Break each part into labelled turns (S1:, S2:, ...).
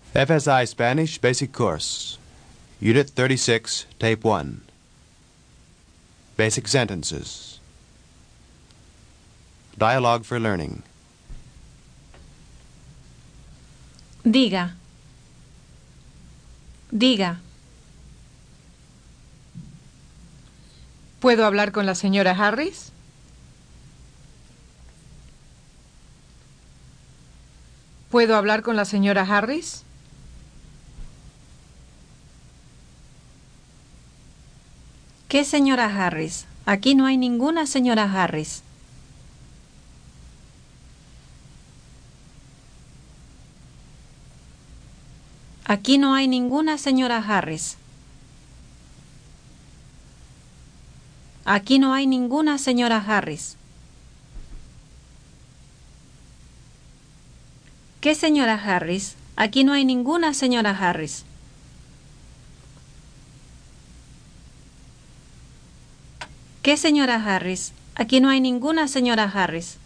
S1: FSI Spanish Basic Course, Unit 36, Tape 1. Basic Sentences. Dialogue for Learning.
S2: Diga. Diga.
S3: ¿Puedo hablar con la señora Harris? ¿Puedo hablar con la señora Harris?
S2: ¿Qué señora Harris? Aquí no hay ninguna señora Harris. Aquí no hay ninguna señora Harris. Aquí no hay ninguna señora Harris. ¿Qué señora Harris? Aquí no hay ninguna señora Harris. ¿Qué señora Harris? Aquí no hay ninguna señora Harris.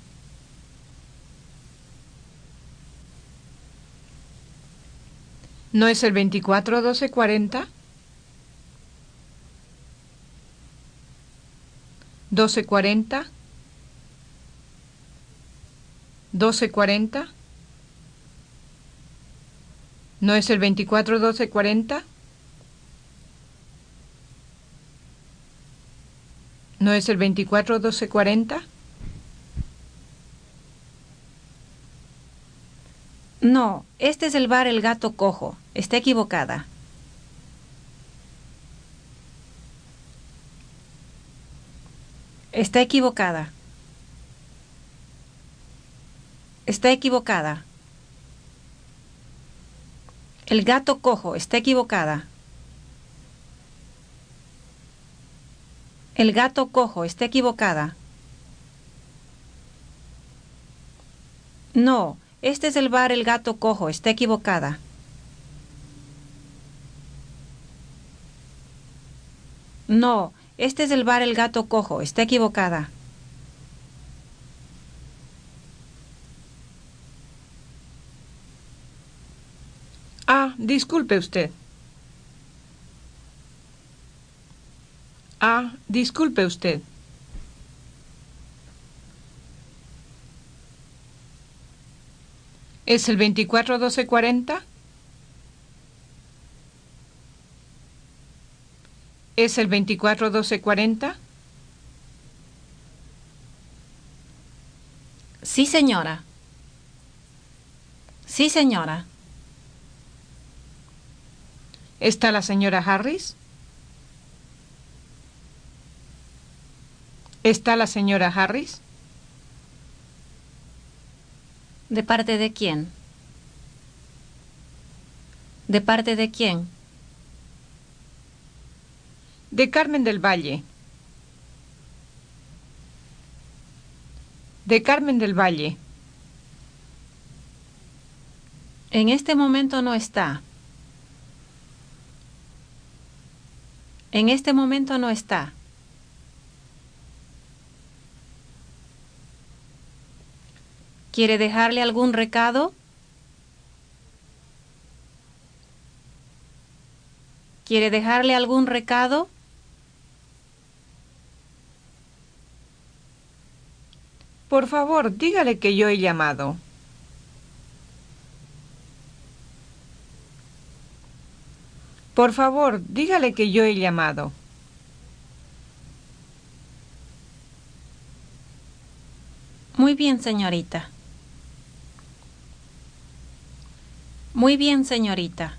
S3: ¿No es el 24-12-40? 12-40. 12-40. ¿No es el 24-12-40? ¿No es el 24-12-40?
S2: No, este es el bar El Gato Cojo. Está equivocada. Está equivocada. Está equivocada. El Gato Cojo está equivocada. El Gato Cojo está equivocada. No, este es el bar El Gato Cojo está equivocada. No, este es el bar El Gato Cojo está equivocada.
S3: Ah, disculpe usted. Ah, disculpe usted. ¿Es el 24-12-40? ¿Es el 24-12-40?
S2: Sí, señora. Sí, señora.
S3: ¿Está la señora Harris? ¿Está la señora Harris?
S2: ¿De parte de quién? ¿De parte de quién?
S3: De Carmen del Valle. De Carmen del Valle.
S2: En este momento no está. En este momento no está. ¿Quiere dejarle algún recado? ¿Quiere dejarle algún recado?
S3: Por favor, dígale que yo he llamado. Por favor, dígale que yo he llamado.
S2: Muy bien, señorita. Muy bien, señorita.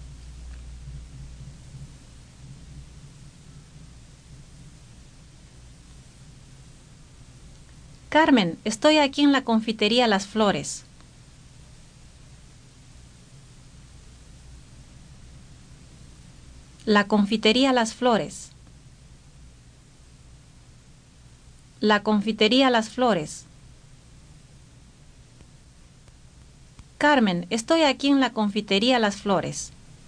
S2: Carmen, estoy aquí en la confitería Las Flores. La confitería Las Flores. La confitería Las Flores. Carmen, estoy aquí en la confitería Las Flores.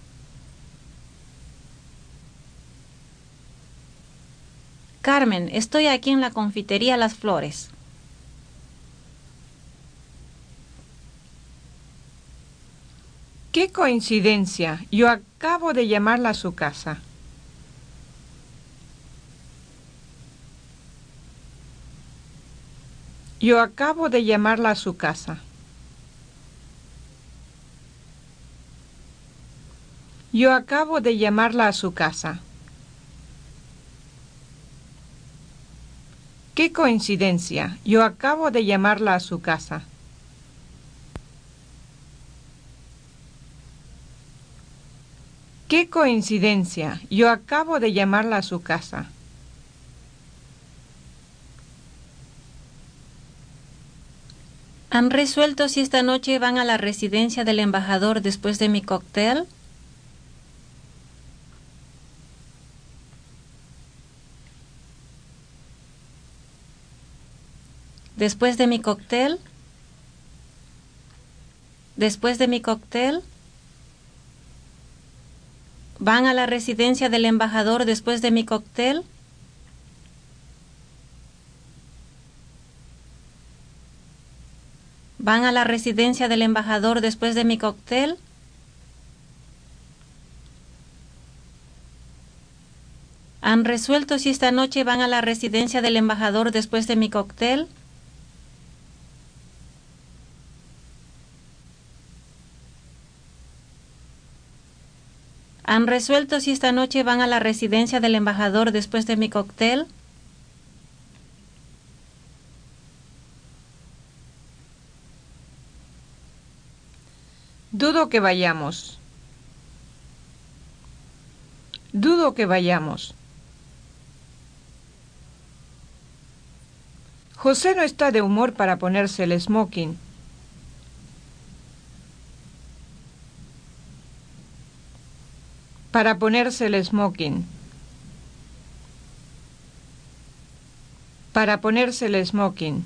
S2: Carmen, estoy aquí en la confitería Las Flores.
S3: ¡Qué coincidencia! Yo acabo de llamarla a su casa. Yo acabo de llamarla a su casa. Yo acabo de llamarla a su casa. ¡Qué coincidencia! Yo acabo de llamarla a su casa. ¡Qué coincidencia! Yo acabo de llamarla a su casa.
S2: ¿Han resuelto si esta noche van a la residencia del embajador después de mi cóctel? ¿Después de mi cóctel? ¿Después de mi cóctel? ¿Van a la residencia del embajador después de mi cóctel? ¿Van a la residencia del embajador después de mi cóctel? ¿Han resuelto si esta noche van a la residencia del embajador después de mi cóctel? ¿Han resuelto si esta noche van a la residencia del embajador después de mi cóctel?
S3: Dudo que vayamos. Dudo que vayamos. José no está de humor para ponerse el smoking. Para ponerse el smoking. Para ponerse el smoking.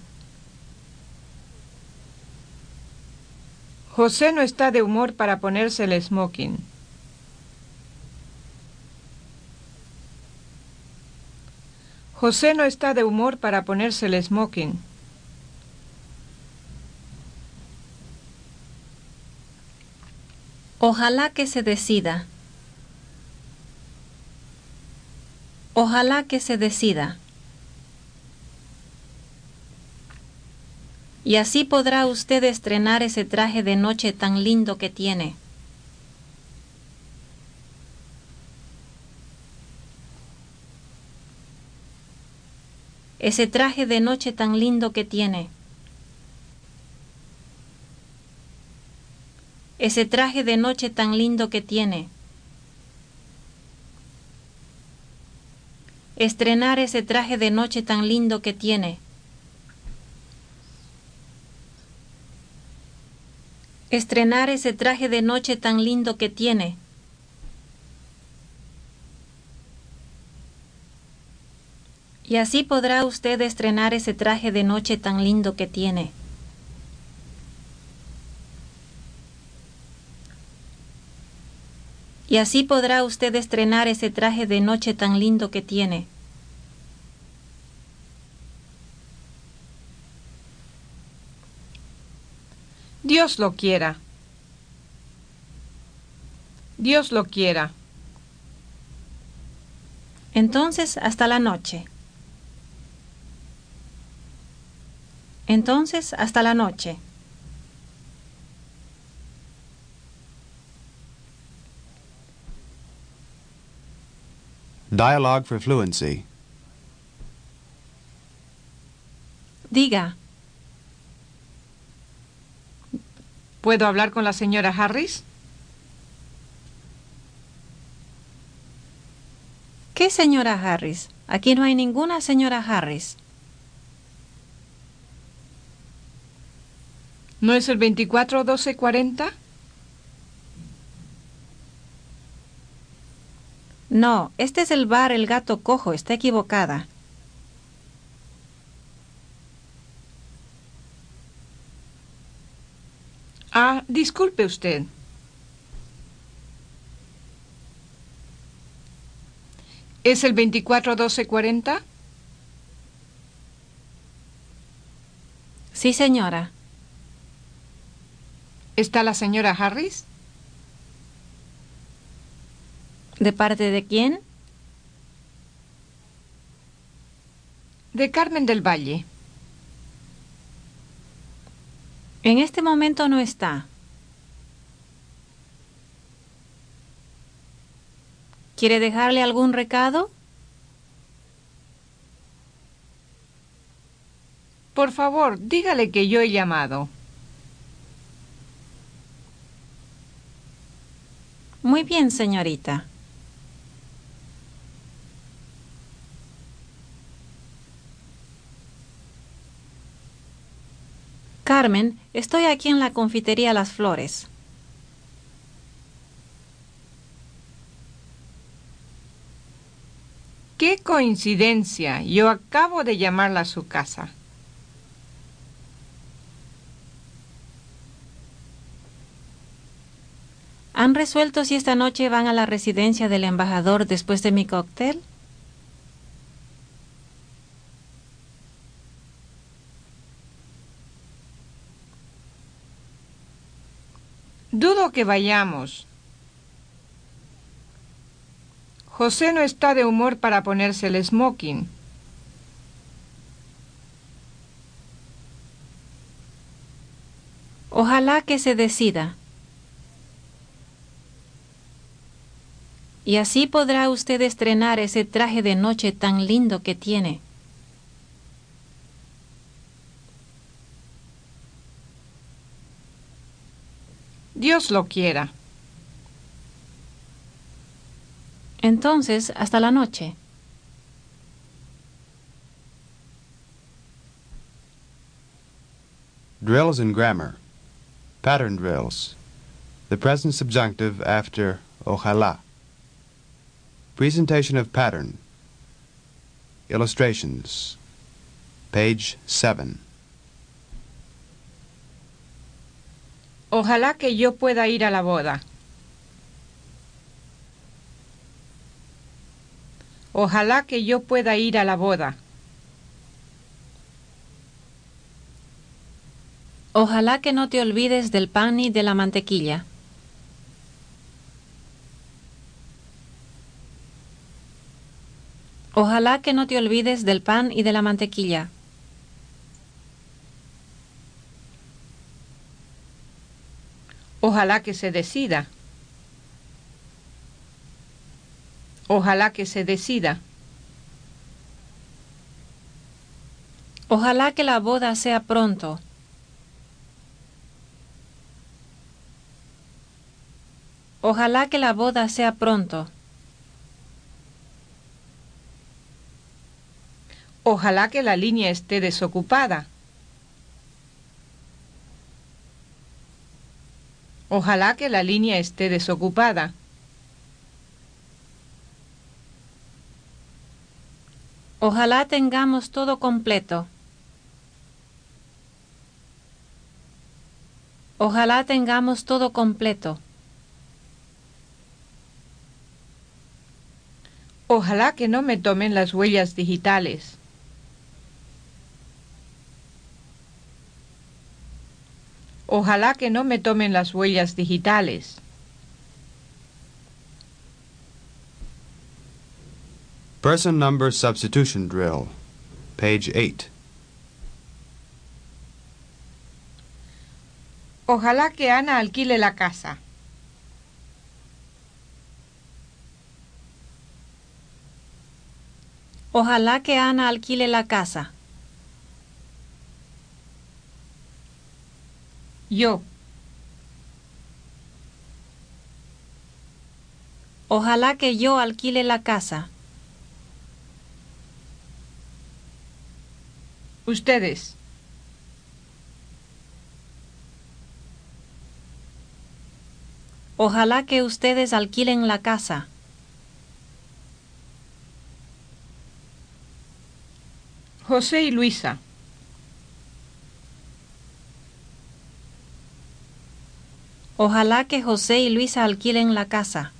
S3: José no está de humor para ponerse el smoking. José no está de humor para ponerse el smoking.
S2: Ojalá que se decida. Ojalá que se decida. Y así podrá usted estrenar ese traje de noche tan lindo que tiene. Ese traje de noche tan lindo que tiene. Ese traje de noche tan lindo que tiene. Estrenar ese traje de noche tan lindo que tiene. Estrenar ese traje de noche tan lindo que tiene. Y así podrá usted estrenar ese traje de noche tan lindo que tiene. Y así podrá usted estrenar ese traje de noche tan lindo que tiene.
S3: Dios lo quiera. Dios lo quiera.
S2: Entonces, hasta la noche. Entonces, hasta la noche.
S1: Dialogue for fluency.
S2: Diga,
S3: ¿Puedo hablar con la señora Harris?
S2: ¿qué señora Harris? Aquí no hay ninguna señora Harris.
S3: ¿No es el 241240?
S2: No, este es el bar El Gato Cojo, está equivocada.
S3: Ah, disculpe usted. ¿Es el 241240?
S2: Sí, señora.
S3: ¿Está la señora Harris?
S2: ¿De parte de quién?
S3: De Carmen del Valle.
S2: En este momento no está. ¿Quiere dejarle algún recado?
S3: Por favor, dígale que yo he llamado.
S2: Muy bien, señorita. Carmen, estoy aquí en la confitería Las Flores.
S3: ¡Qué coincidencia! Yo acabo de llamarla a su casa.
S2: ¿Han resuelto si esta noche van a la residencia del embajador después de mi cóctel?
S3: Dudo que vayamos. José no está de humor para ponerse el smoking.
S2: Ojalá que se decida. Y así podrá usted estrenar ese traje de noche tan lindo que tiene.
S3: Dios lo quiera.
S2: Entonces, hasta la noche.
S1: Drills in grammar. Pattern drills. The present subjunctive after ojalá. Presentation of pattern. Illustrations. Page 7.
S3: Ojalá que yo pueda ir a la boda. Ojalá que yo pueda ir a la boda.
S2: Ojalá que no te olvides del pan y de la mantequilla. Ojalá que no te olvides del pan y de la mantequilla.
S3: Ojalá que se decida. Ojalá que se decida.
S2: Ojalá que la boda sea pronto. Ojalá que la boda sea pronto.
S3: Ojalá que la línea esté desocupada. Ojalá que la línea esté desocupada.
S2: Ojalá tengamos todo completo. Ojalá tengamos todo completo.
S3: Ojalá que no me tomen las huellas digitales. Ojalá que no me tomen las huellas digitales.
S1: Person number substitution drill. Page 8.
S3: Ojalá que Ana alquile la casa.
S2: Ojalá que Ana alquile la casa.
S3: Yo.
S2: Ojalá que yo alquile la casa.
S3: Ustedes.
S2: Ojalá que ustedes alquilen la casa.
S3: José y Luisa.
S2: Ojalá que José y Luisa alquilen la casa.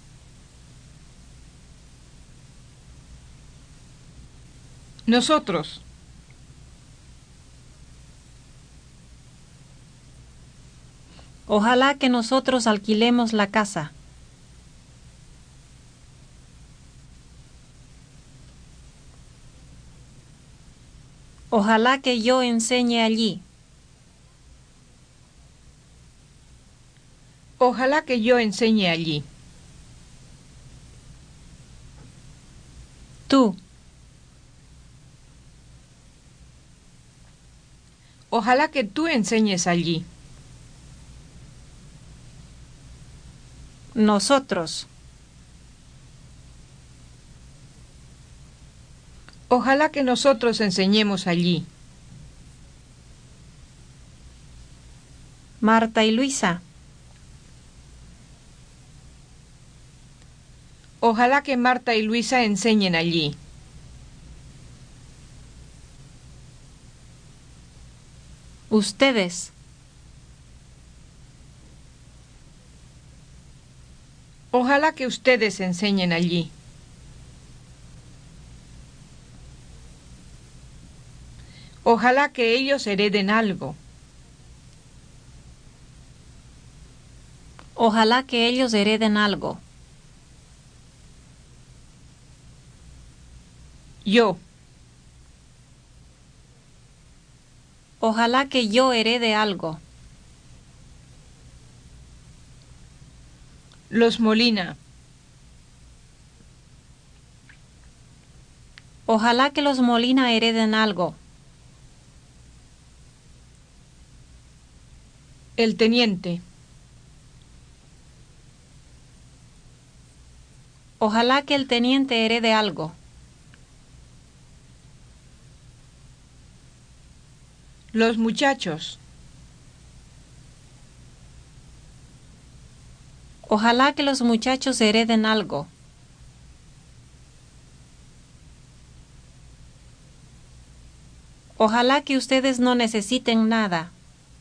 S3: Nosotros.
S2: Ojalá que nosotros alquilemos la casa. Ojalá que yo enseñe allí.
S3: Ojalá que yo enseñe allí.
S2: Tú.
S3: Ojalá que tú enseñes allí.
S2: Nosotros.
S3: Ojalá que nosotros enseñemos allí.
S2: Marta y Luisa.
S3: Ojalá que Marta y Luisa enseñen allí.
S2: Ustedes.
S3: Ojalá que ustedes enseñen allí. Ojalá que ellos hereden algo.
S2: Ojalá que ellos hereden algo.
S3: Yo.
S2: Ojalá que yo herede algo.
S3: Los Molina.
S2: Ojalá que los Molina hereden algo.
S3: El teniente.
S2: Ojalá que el teniente herede algo.
S3: Los muchachos.
S2: Ojalá que los muchachos hereden algo. Ojalá que ustedes no necesiten nada.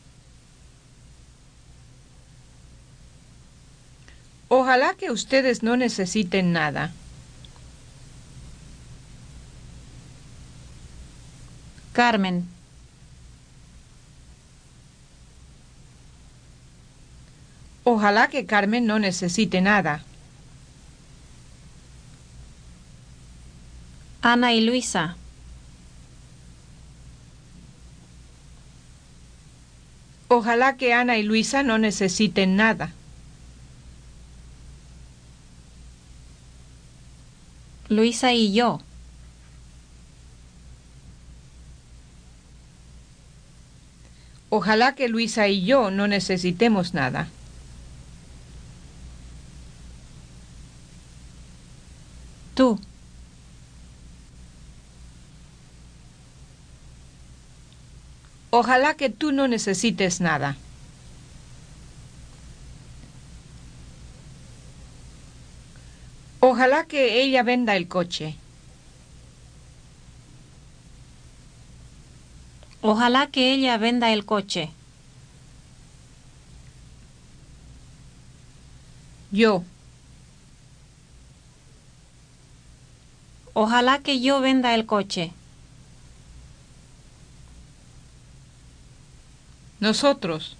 S3: Ojalá que ustedes no necesiten nada.
S2: Carmen.
S3: Ojalá que Carmen no necesite nada.
S2: Ana y Luisa.
S3: Ojalá que Ana y Luisa no necesiten nada.
S2: Luisa y yo.
S3: Ojalá que Luisa y yo no necesitemos nada.
S2: Tú.
S3: Ojalá que tú no necesites nada. Ojalá que ella venda el coche.
S2: Ojalá que ella venda el coche.
S3: Yo.
S2: Ojalá que yo venda el coche.
S3: Nosotros.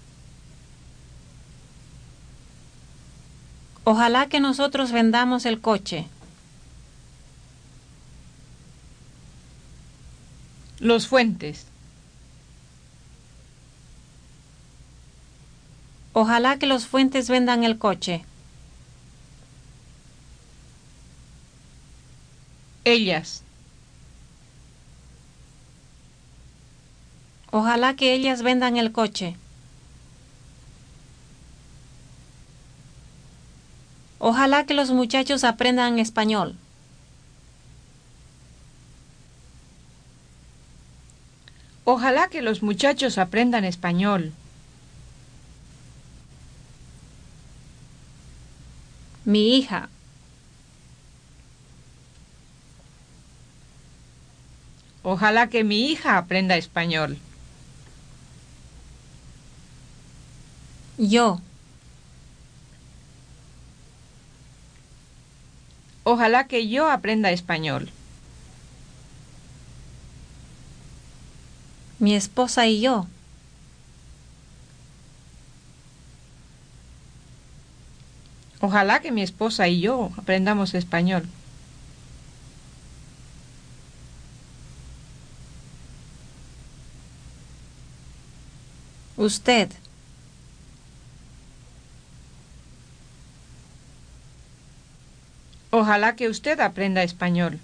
S2: Ojalá que nosotros vendamos el coche.
S3: Los Fuentes.
S2: Ojalá que los Fuentes vendan el coche.
S3: Ellas.
S2: Ojalá que ellas vendan el coche. Ojalá que los muchachos aprendan español.
S3: Ojalá que los muchachos aprendan español.
S2: Mi hija.
S3: Ojalá que mi hija aprenda español.
S2: Yo.
S3: Ojalá que yo aprenda español.
S2: Mi esposa y yo.
S3: Ojalá que mi esposa y yo aprendamos español.
S2: Usted.
S3: Ojalá que usted aprenda español.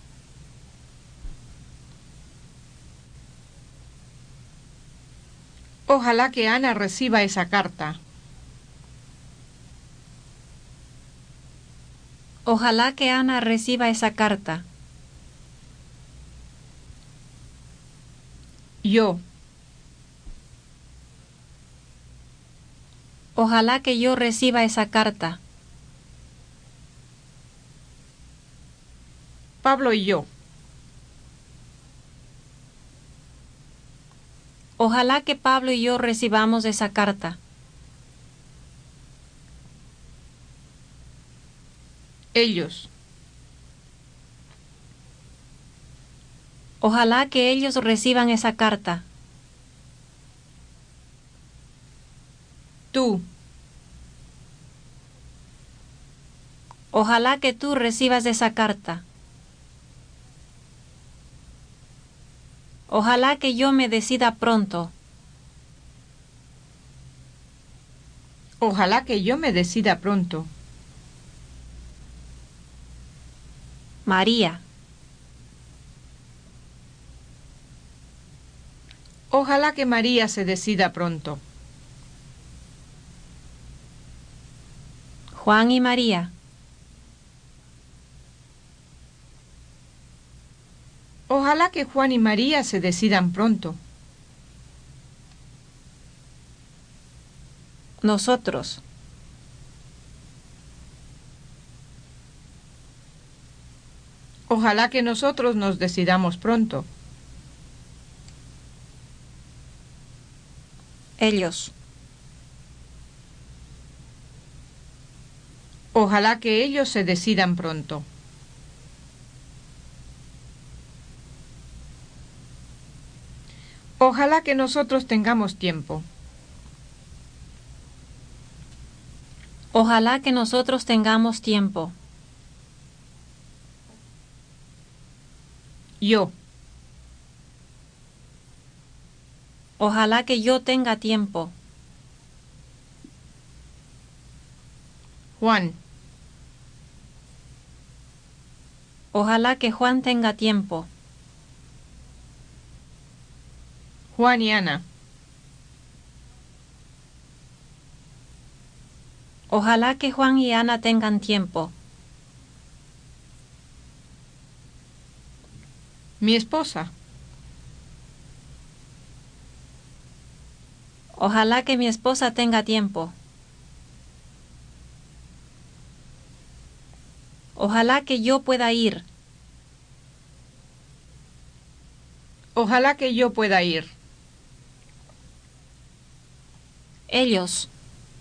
S3: Ojalá que Ana reciba esa carta.
S2: Ojalá que Ana reciba esa carta.
S3: Yo.
S2: Ojalá que yo reciba esa carta.
S3: Pablo y yo.
S2: Ojalá que Pablo y yo recibamos esa carta.
S3: Ellos.
S2: Ojalá que ellos reciban esa carta.
S3: Tú.
S2: Ojalá que tú recibas esa carta. Ojalá que yo me decida pronto.
S3: Ojalá que yo me decida pronto.
S2: María.
S3: Ojalá que María se decida pronto.
S2: Juan y María.
S3: Ojalá que Juan y María se decidan pronto.
S2: Nosotros.
S3: Ojalá que nosotros nos decidamos pronto.
S2: Ellos.
S3: Ojalá que ellos se decidan pronto. Ojalá que nosotros tengamos tiempo.
S2: Ojalá que nosotros tengamos tiempo.
S3: Yo.
S2: Ojalá que yo tenga tiempo.
S3: Juan.
S2: Ojalá que Juan tenga tiempo.
S3: Juan y Ana.
S2: Ojalá que Juan y Ana tengan tiempo.
S3: Mi esposa.
S2: Ojalá que mi esposa tenga tiempo. Ojalá que yo pueda ir.
S3: Ojalá que yo pueda ir.
S2: Ellos.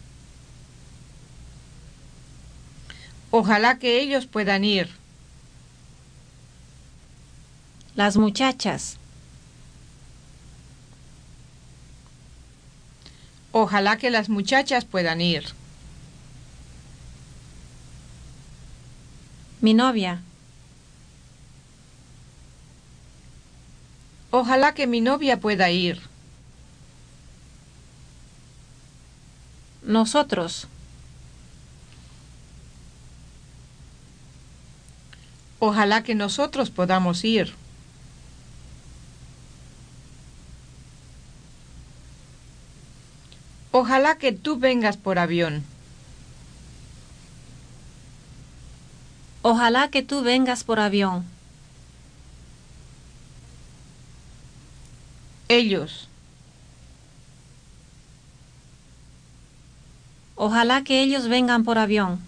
S3: Ojalá que ellos puedan ir.
S2: Las muchachas.
S3: Ojalá que las muchachas puedan ir.
S2: Mi novia.
S3: Ojalá que mi novia pueda ir.
S2: Nosotros.
S3: Ojalá que nosotros podamos ir. Ojalá que tú vengas por avión.
S2: Ojalá que tú vengas por avión.
S3: Ellos.
S2: Ojalá que ellos vengan por avión.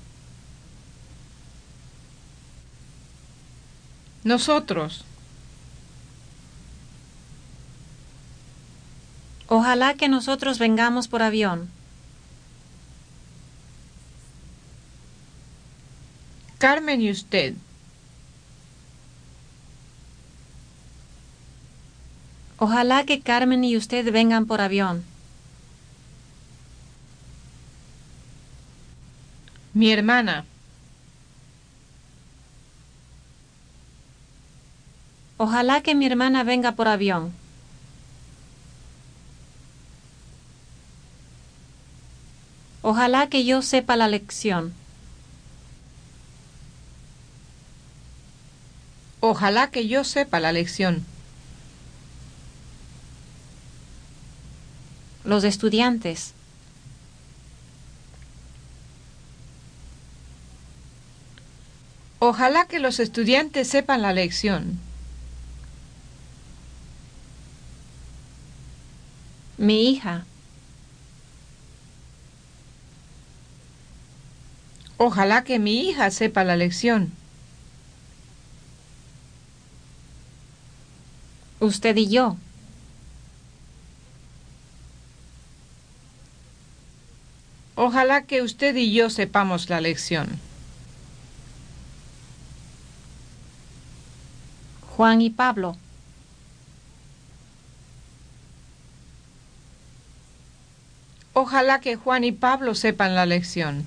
S3: Nosotros.
S2: Ojalá que nosotros vengamos por avión.
S3: Carmen y usted.
S2: Ojalá que Carmen y usted vengan por avión.
S3: Mi hermana.
S2: Ojalá que mi hermana venga por avión. Ojalá que yo sepa la lección.
S3: Ojalá que yo sepa la lección.
S2: Los estudiantes.
S3: Ojalá que los estudiantes sepan la lección.
S2: Mi hija.
S3: Ojalá que mi hija sepa la lección.
S2: Usted y yo.
S3: Ojalá que usted y yo sepamos la lección.
S2: Juan y Pablo.
S3: Ojalá que Juan y Pablo sepan la lección.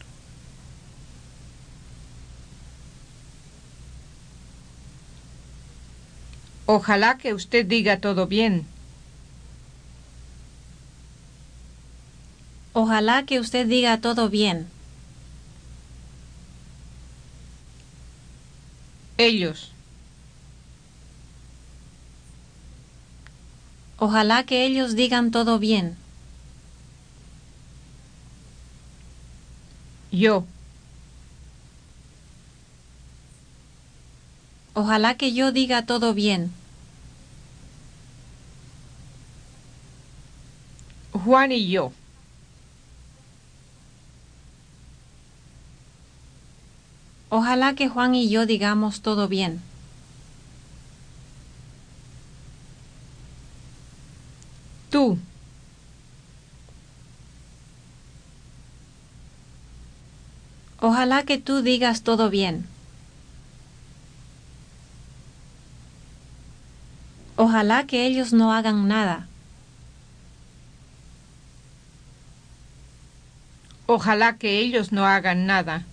S3: Ojalá que usted diga todo bien.
S2: Ojalá que usted diga todo bien.
S3: Ellos.
S2: Ojalá que ellos digan todo bien.
S3: Yo.
S2: Ojalá que yo diga todo bien.
S3: Juan y yo.
S2: Ojalá que Juan y yo digamos todo bien.
S3: Tú.
S2: Ojalá que tú digas todo bien. Ojalá que ellos no hagan nada.
S3: Ojalá que ellos no hagan nada.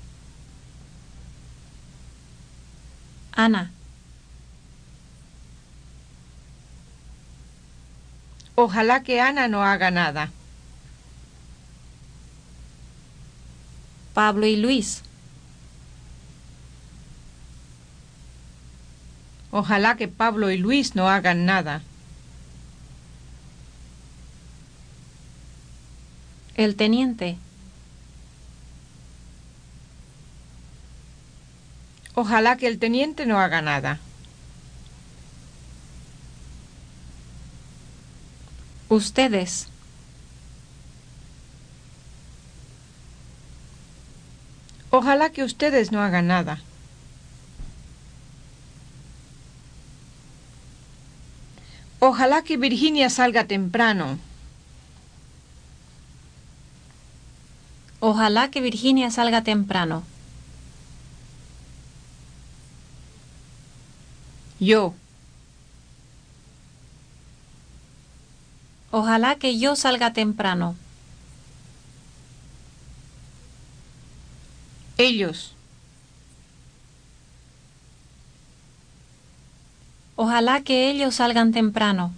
S2: Ana.
S3: Ojalá que Ana no haga nada.
S2: Pablo y Luis.
S3: Ojalá que Pablo y Luis no hagan nada.
S2: El teniente.
S3: Ojalá que el teniente no haga nada.
S2: Ustedes.
S3: Ojalá que ustedes no hagan nada. Ojalá que Virginia salga temprano.
S2: Ojalá que Virginia salga temprano.
S3: Yo.
S2: Ojalá que yo salga temprano.
S3: Ellos.
S2: Ojalá que ellos salgan temprano.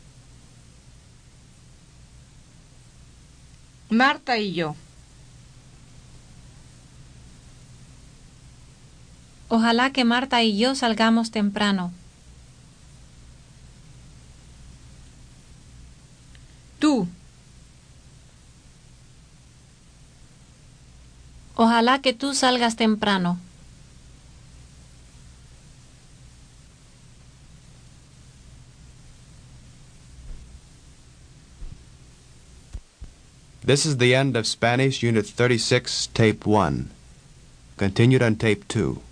S3: Marta y yo.
S2: Ojalá que Marta y yo salgamos temprano.
S3: Tú.
S2: Ojalá que tú salgas temprano.
S1: This is the end of Spanish Unit 36, Tape 1. Continued on Tape 2.